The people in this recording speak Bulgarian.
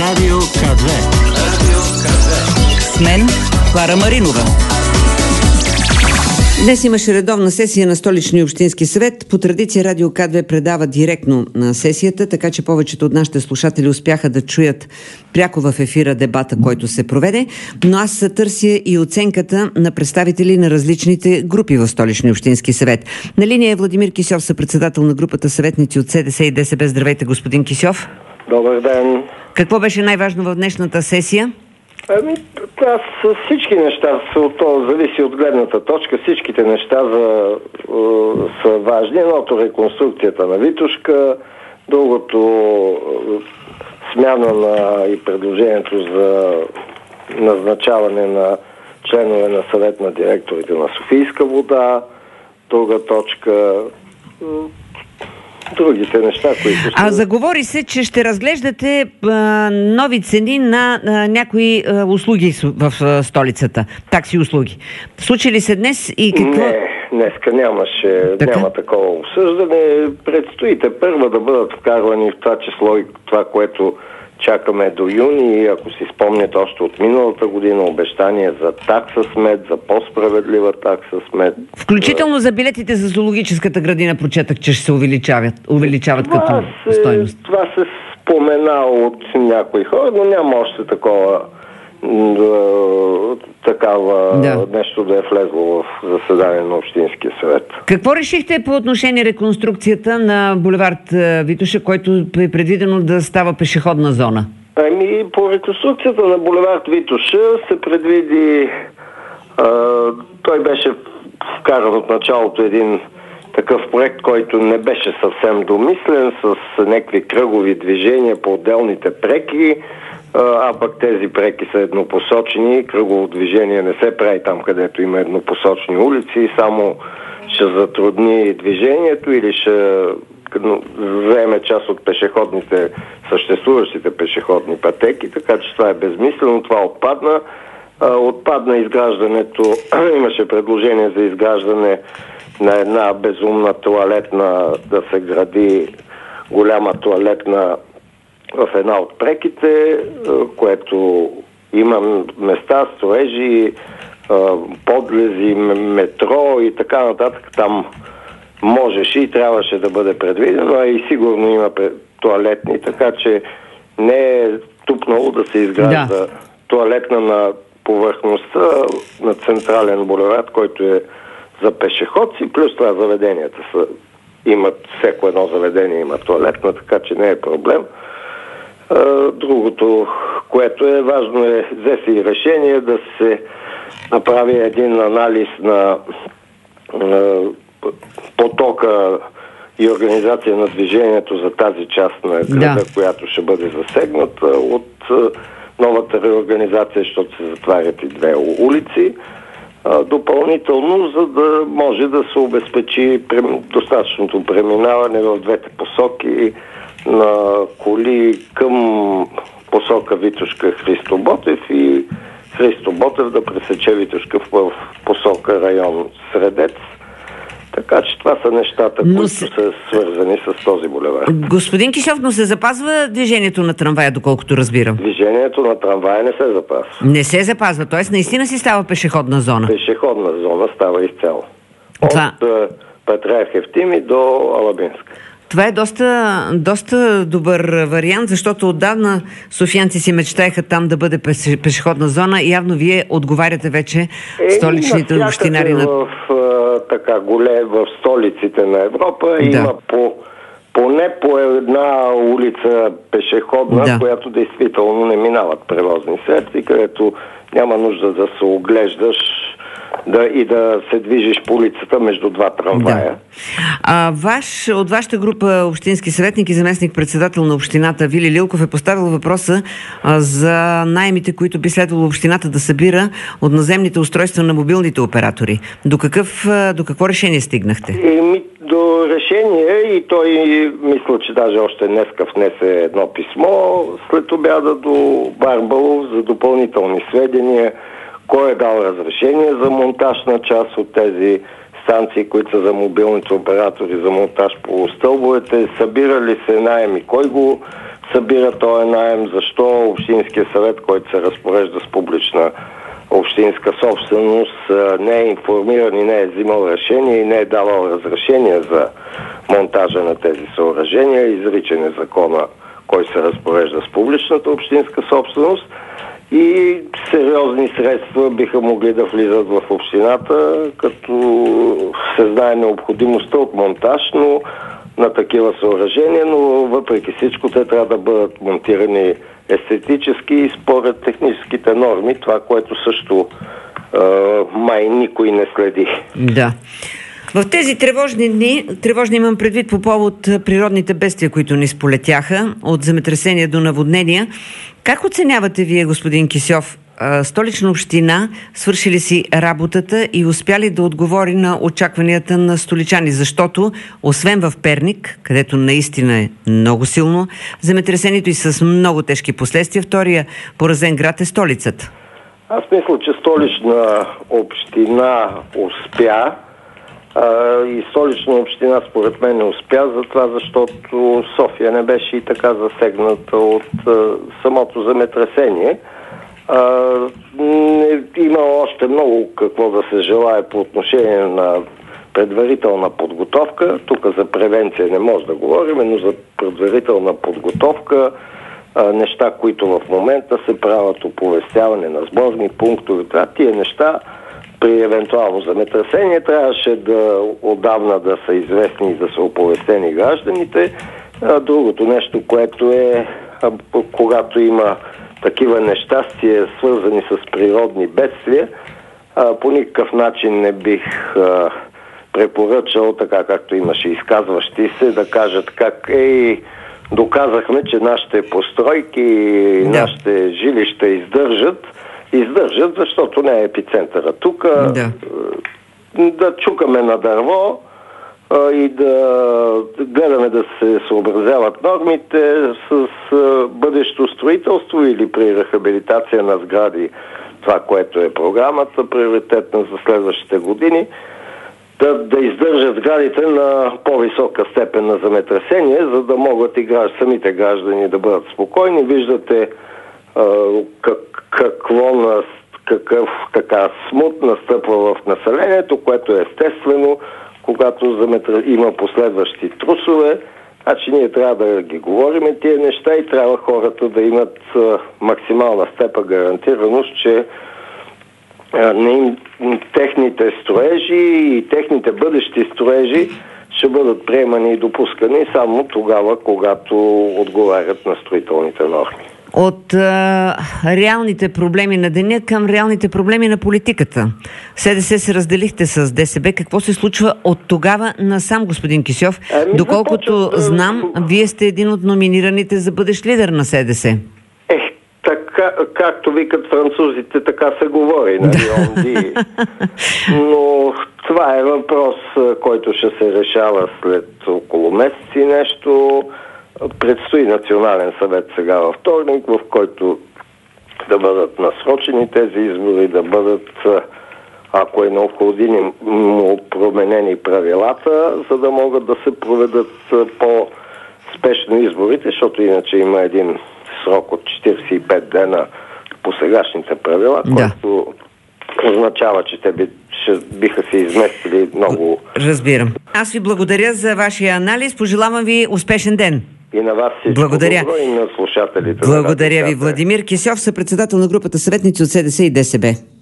Радио К2. С мен Клара Маринова. Днес имаше редовна сесия на Столичния общински съвет. По традиция Радио К2 предава директно на сесията, така че повечето от нашите слушатели успяха да чуят пряко в ефира дебата, който се проведе. Но аз търся и оценката на представители на различните групи в Столичния общински съвет. На линия е Владимир Кисьов, съпредседател на групата съветници от СДС и ДСБ. Здравейте, господин Кисьов. Добър ден. Какво беше най-важно в днешната сесия? Аз всички неща, зависи от гледната точка, всичките неща са важни. Едното реконструкцията на Витошка, другото смяна и предложението за назначаване на членове на съвет на директорите на Софийска вода, друга точка, другите неща, които са... Заговори се, че ще разглеждате нови цени на някои услуги в столицата. Такси услуги. Случи ли се днес и какво... Не, днеска няма такова обсъждане. Предстоите първа да бъдат вкарвани в това число и това, което чакаме до юни. Ако си спомняте още от миналата година, обещание за такса смет, за по-справедлива такса смет. Включително за билетите за зоологическата градина прочетах, че ще се увеличават като стойност. Това се спомена от някои хора, но няма още такава нещо да е влезло в заседание на Общинския съвет. Какво решихте по отношение реконструкцията на булевард Витоша, който е предвидено да става пешеходна зона? По реконструкцията на булевард Витоша се предвиди, той беше вкаран от началото един такъв проект, който не беше съвсем домислен, с някакви кръгови движения по отделните преки, а пък тези преки са еднопосочни, кръгово движение не се прави там, където има еднопосочни улици, само ще затрудни движението или ще вземе част от съществуващите пешеходни пътеки, така че това е безмислено, това отпадна. Отпадна изграждането, имаше предложение за изграждане на една безумна тоалетна, да се гради голяма тоалетна в една от преките, което има места, строежи, подлези, метро и така нататък. Там можеше и трябваше да бъде предвидено, а и сигурно има тоалетни, така че не е тупнало да се изгражда тоалетна на повърхността на централен булевард, който е за пешеходци, плюс това заведенията всеко едно заведение има тоалетна, така че не е проблем. Другото, което е важно, взе се и решение да се направи един анализ на потока и организация на движението за тази част на града, която ще бъде засегната от новата реорганизация, защото се затварят и две улици. Допълнително, за да може да се обезпечи достатъчното преминаване в двете посоки на коли към посока Витошка Христо Ботев и Христо Ботев да пресече Витошка в посока район Средец. Така че това са нещата, които са свързани с този булевард. Господин Кисьов, но се запазва движението на трамвая, доколкото разбирам? Движението на трамвая не се запазва. Не се запазва, т.е. наистина си става пешеходна зона? Пешеходна зона става изцяло. От Патриарх Евтимий до Алабинска. Това е доста добър вариант, защото отдавна софиянци си мечтаеха там да бъде пешеходна зона и явно вие отговаряте вече столичните общинари на... В столиците на Европа има поне по една улица пешеходна, която действително не минават превозни средства, където няма нужда да се оглеждаш и да се движиш по улицата между два трамвая. От вашата група общински съветник и заместник-председател на общината Вили Лилков е поставил въпроса за наемите, които би следвало общината да събира от наземните устройства на мобилните оператори. До какво решение стигнахте? До решение, и той мисля, че даже още днеска внесе едно писмо след обяда до Барбалов за допълнителни сведения, кой е дал разрешение за монтаж на част от тези станции, които са за мобилните оператори, за монтаж по стълбовете, събира ли се наеми, кой го събира този наем, защо Общинския съвет, който се разпорежда с публична общинска собственост, не е информиран и не е взимал решение и не е давал разрешение за монтажа на тези съоръжения, изричен е закона, който се разпорежда с публичната общинска собственост, и сериозни средства биха могли да влизат в общината, като се знае необходимостта от монтаж, но на такива съоръжения, но въпреки всичко те трябва да бъдат монтирани естетически и според техническите норми, това, което също май никой не следи. Да. В тези тревожни дни, тревожни имам предвид по повод природните бедствия, които ни сполетяха, от земетресения до наводнения. Как оценявате вие, господин Кисьов, Столична община свършили си работата и успяли да отговори на очакванията на столичани? Защото, освен в Перник, където наистина е много силно, земетресението и с много тежки последствия, втория поразен град е столицата. Аз мисля, че Столична община успя, и Столична община според мен не успя, защото София не беше и така засегната от самото земетресение. Има още много какво да се желае по отношение на предварителна подготовка. Тук за превенция не може да говорим, но за предварителна подготовка, неща, които в момента се правят, оповестяване на сборни пунктове, тия неща при евентуално земетресение трябваше да отдавна да са известни и да са оповестени гражданите. Другото нещо, което е, когато има такива нещастия, свързани с природни бедствия, по никакъв начин не бих препоръчал, така както имаше изказващи се, да кажат как доказахме, че нашите постройки, нашите жилища издържат, защото не е епицентъра тук. Да чукаме на дърво и да гледаме да се съобразяват нормите с бъдещо строителство или при рехабилитация на сгради, това, което е програмата, приоритетна за следващите години, да издържат сградите на по-висока степен на земетресение, за да могат и самите граждани да бъдат спокойни. Виждате какъв така смут настъпва в населението, което е естествено, когато има последващи трусове. Значи ние трябва да ги говорим тия неща и трябва хората да имат максимална степен гарантираност, че техните строежи и техните бъдещи строежи ще бъдат приемани и допускани само тогава, когато отговарят на строителните норми. От реалните проблеми на деня към реалните проблеми на политиката. СДС се разделихте с ДСБ. Какво се случва от тогава насам, господин Кисьов? Доколкото знам, вие сте един от номинираните за бъдещ лидер на СДС. Така, както викат французите, така се говори, нали? Но това е въпрос, който ще се решава след около месеци нещо. Предстои национален съвет сега във вторник, в който да бъдат насрочени тези избори, да бъдат, ако е необходимо, променени правилата, за да могат да се проведат по-спешно изборите, защото иначе има един срок от 45 дена по сегашните правила, който означава, че те биха се изместили много. Разбирам. Аз ви благодаря за вашия анализ. Пожелавам ви успешен ден. И на вас всичко добро и на слушателите. Благодаря ви, Владимир Кисьов, съпредседател на групата съветници от СДС и ДСБ.